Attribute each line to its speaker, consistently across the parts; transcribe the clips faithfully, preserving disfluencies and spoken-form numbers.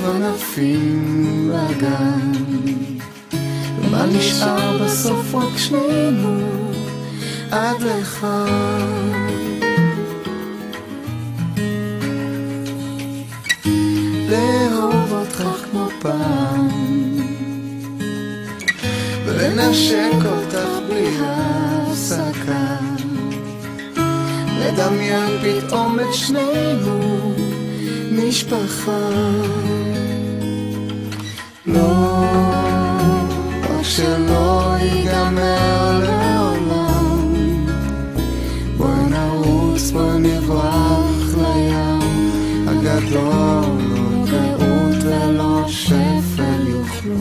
Speaker 1: ענפים בגן, ומה נשאר בסוף רק שנינו עד לך. לאהוב אותך כמו פעם, ולנשק אותך בלי הפסקה, לדמיין פתאום את שנינו משפחה. לא, רק שלא ייגמר לעולם, בואי נרוץ, בואי נברח לים הגדול, לא רעות ולא שפל יוכלו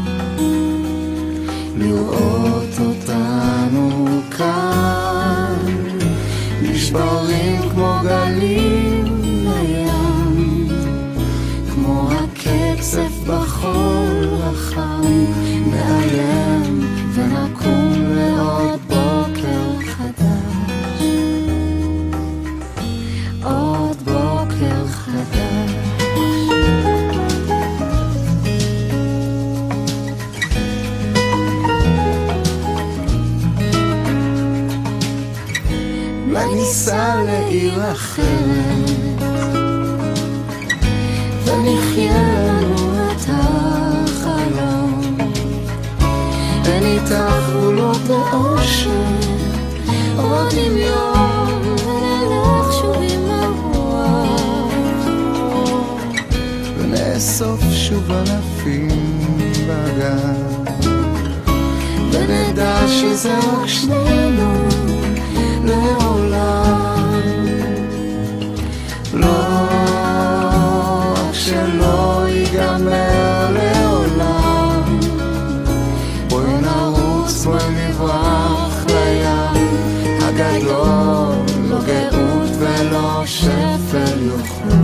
Speaker 1: לראות אותנו כאן, נשברים כמו גלים לים, כמו הקצף בחול החם, נעלם ונקום לעוד בוקר חדש, עוד בוקר חדש. וניסע לעיר אחרת, ונחיה לנו את החלום, וניתח גבולות באושר, עוד דמיון, ונלך שוב עם הרוח, ונאסוף שוב ענפים בגן, ונדע שזה רק שנינו לעולם. לא, רק שלא ייגמר לעולם, בואי נרוץ, בואי נברח לים הגדול, לא גאות ולא שפל יוכלו